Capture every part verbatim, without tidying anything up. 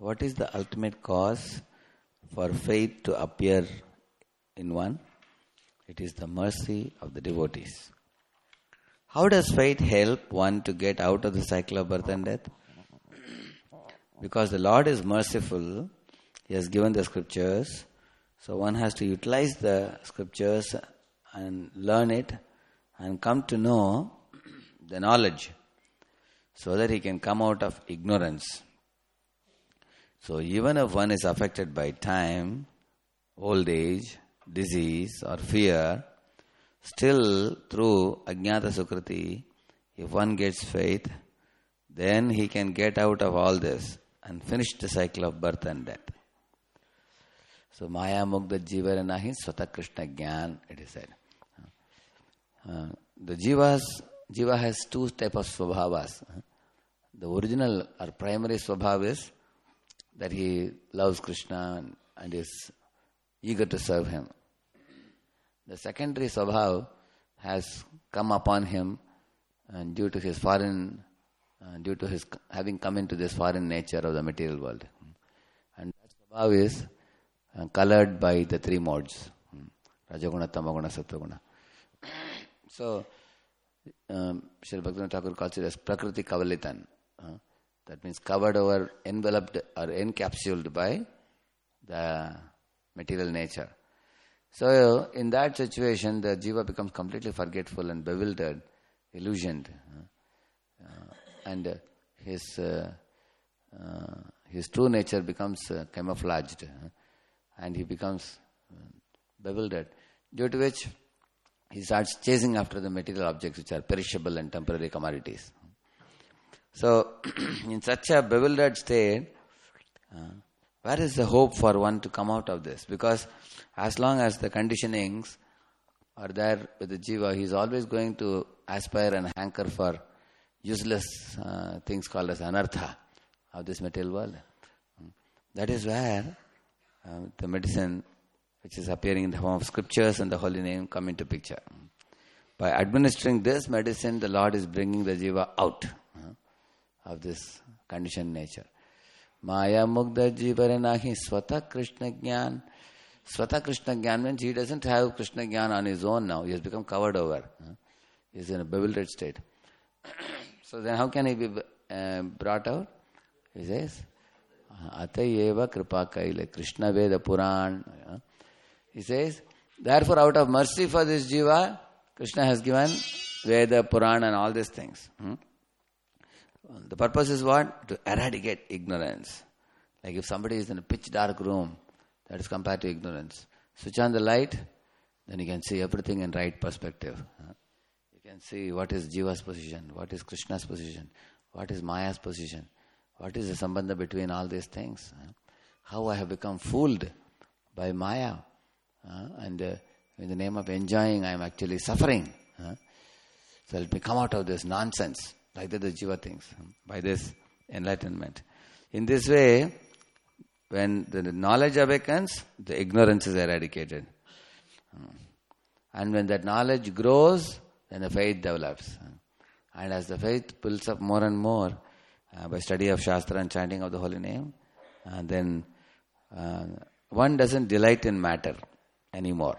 what is the ultimate cause for faith to appear in one? It is the mercy of the devotees. How does faith help one to get out of the cycle of birth and death? Because the Lord is merciful, He has given the scriptures, so one has to utilize the scriptures and learn it and come to know the knowledge so that he can come out of ignorance. So even if one is affected by time, old age, disease or fear, still through Ajnata Sukriti, if one gets faith, then he can get out of all this and finish the cycle of birth and death. So Maya Mugdha Jiva Nahi Swata Krishna Gyan, it is said. Uh, the Jivas, Jiva has two types of Swabhavas. The original or primary Swabhav is that he loves Krishna and is eager to serve him. The secondary Swabhav has come upon him and due to his foreign, uh, due to his having come into this foreign nature of the material world. And that Swabhav is uh, colored by the three modes. Rajaguna, Tamaguna, Sattva-guna. So, um, Sri Bhaktivinoda Thakur calls it as Prakriti Kavalitan. Uh, that means covered over, enveloped or encapsulated by the material nature. So, in that situation, the jiva becomes completely forgetful and bewildered, illusioned. Uh, uh, and uh, his uh, uh, his true nature becomes uh, camouflaged. Uh, and he becomes uh, bewildered. Due to which, he starts chasing after the material objects which are perishable and temporary commodities. So, in such a bewildered state, uh, where is the hope for one to come out of this? Because as long as the conditionings are there with the jiva, he is always going to aspire and hanker for useless uh, things called as anartha of this material world. That is where uh, the medicine which is appearing in the form of scriptures and the holy name come into picture. By administering this medicine, the Lord is bringing the jiva out uh, of this conditioned nature. Maya Mugdha Jivara Nahi Swata Krishna Gyan. Swata Krishna Gyan means he doesn't have Krishna Gyan on his own now. He has become covered over. Uh, he is in a bewildered state. So then how can he be uh, brought out? He says, Atayeva Kripa Kaile Krishna Veda Puran. Uh, He says, therefore out of mercy for this jiva, Krishna has given Veda, Puran and all these things. Hmm? The purpose is what? To eradicate ignorance. Like if somebody is in a pitch dark room, that is compared to ignorance. Switch on the light, then you can see everything in right perspective. Huh? You can see what is jiva's position, what is Krishna's position, what is Maya's position, what is the sambandha between all these things. Huh? How I have become fooled by Maya. Uh, and uh, in the name of enjoying, I am actually suffering. Uh, so let me come out of this nonsense, like that the jiva thinks, uh, by this enlightenment. In this way, when the knowledge awakens, the ignorance is eradicated. Uh, and when that knowledge grows, then the faith develops. Uh, and as the faith builds up more and more, uh, by study of Shastra and chanting of the holy name, uh, then uh, one doesn't delight in matter anymore.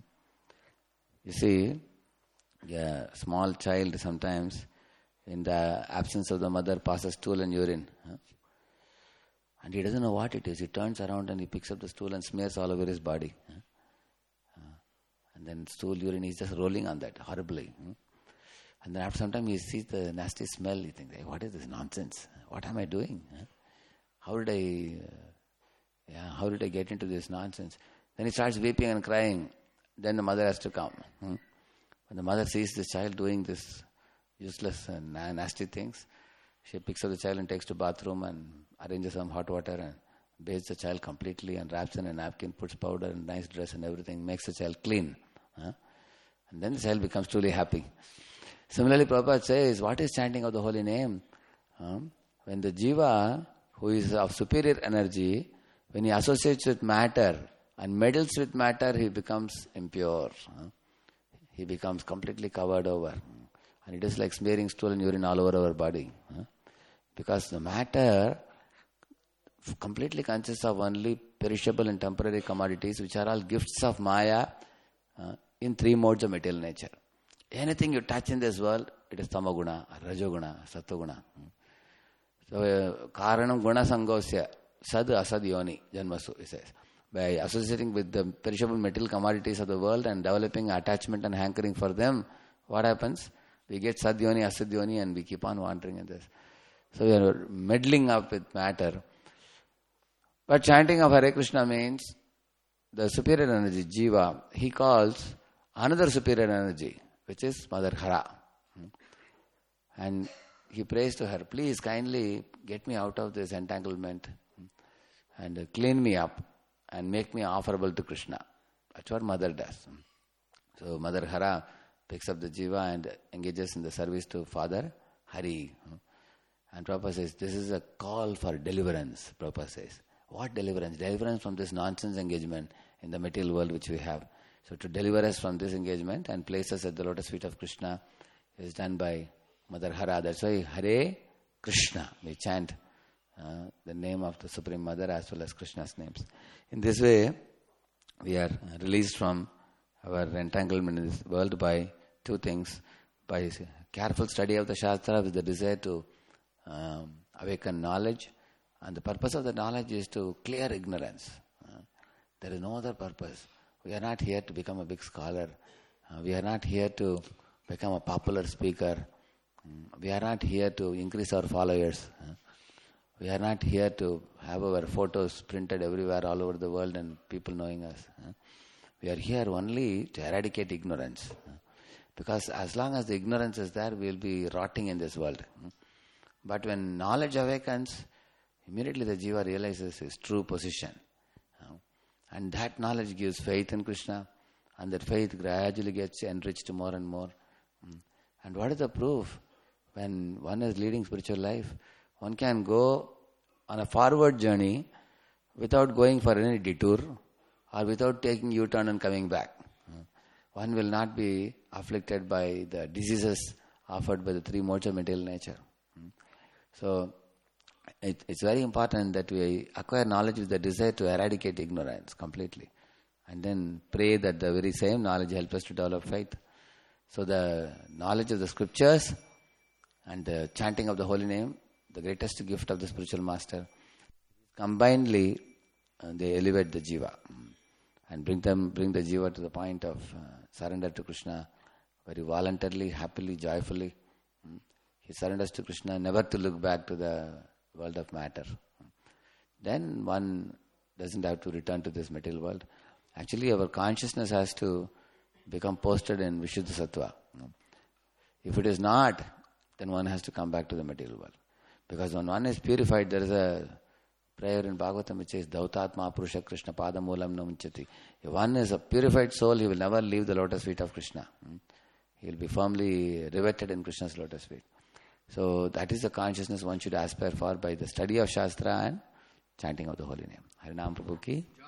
You see, a small child sometimes, in the absence of the mother, passes stool and urine. And he doesn't know what it is. He turns around and he picks up the stool and smears all over his body. And then stool, urine, he's just rolling on that horribly. And then after some time he sees the nasty smell. He thinks, hey, what is this nonsense? What am I doing? How did I... Yeah, how did I get into this nonsense? Then he starts weeping and crying. Then the mother has to come. Hmm? When the mother sees the child doing this useless and nasty things, she picks up the child and takes to bathroom and arranges some hot water and bathes the child completely and wraps in a napkin, puts powder and nice dress and everything, makes the child clean. Huh? And then the child becomes truly happy. Similarly, Prabhupada says, what is chanting of the holy name? Huh? When the jiva, who is of superior energy, when he associates with matter and meddles with matter, he becomes impure. He becomes completely covered over. And it is like smearing stool and urine all over our body. Because the matter completely consists of only perishable and temporary commodities, which are all gifts of Maya uh, in three modes of material nature. Anything you touch in this world, it is tamaguna, rajoguna, sattoguna. So, uh, karanam guna sangosya, sad asad yoni, janmasu, he says. By associating with the perishable material commodities of the world and developing attachment and hankering for them, what happens? We get sadyoni, asadyoni, and we keep on wandering in this. So we are meddling up with matter. But chanting of Hare Krishna means the superior energy, Jiva, he calls another superior energy, which is Mother Hara. And he prays to her, please kindly get me out of this entanglement and clean me up and make me offerable to Krishna. That's what Mother does. So Mother Hara picks up the Jiva and engages in the service to Father Hari. And Prabhupada says, this is a call for deliverance, Prabhupada says. What deliverance? Deliverance from this nonsense engagement in the material world which we have. So to deliver us from this engagement and place us at the lotus feet of Krishna is done by Mother Hara. That's why Hare Krishna. We chant uh, the name of the Supreme Mother as well as Krishna's names. In this way, we are released from our entanglement in this world by two things. By careful study of the Shastra with the desire to um, awaken knowledge. And the purpose of the knowledge is to clear ignorance. Uh, there is no other purpose. We are not here to become a big scholar. Uh, we are not here to become a popular speaker. Um, we are not here to increase our followers. Uh, we are not here to have our photos printed everywhere all over the world and people knowing us. Uh, we are here only to eradicate ignorance. Uh, because as long as the ignorance is there, we will be rotting in this world. Uh, but when knowledge awakens, immediately the Jiva realizes his true position. Uh, and that knowledge gives faith in Krishna, and that faith gradually gets enriched more and more. Mm. And what is the proof? When one is leading spiritual life, one can go on a forward journey without going for any detour or without taking U-turn and coming back. Uh, one will not be afflicted by the diseases offered by the three modes of material nature. Mm. So, It, it's very important that we acquire knowledge with the desire to eradicate ignorance completely. And then pray that the very same knowledge helps us to develop faith. So the knowledge of the scriptures and the chanting of the holy name, the greatest gift of the spiritual master, combinedly uh, they elevate the jiva and bring them, bring the jiva to the point of uh, surrender to Krishna very voluntarily, happily, joyfully. He surrenders to Krishna, never to look back to the world of matter. Then one doesn't have to return to this material world. Actually, our consciousness has to become posted in Vishuddha Sattva. If it is not, then one has to come back to the material world. Because when one is purified, there is a prayer in Bhagavatam which says, Dautatma Purusha Krishna Pada Moolam Namunchati. If one is a purified soul, he will never leave the lotus feet of Krishna. He will be firmly riveted in Krishna's lotus feet. So that is the consciousness one should aspire for by the study of Shastra and chanting of the holy name. Harinam Prabhu ki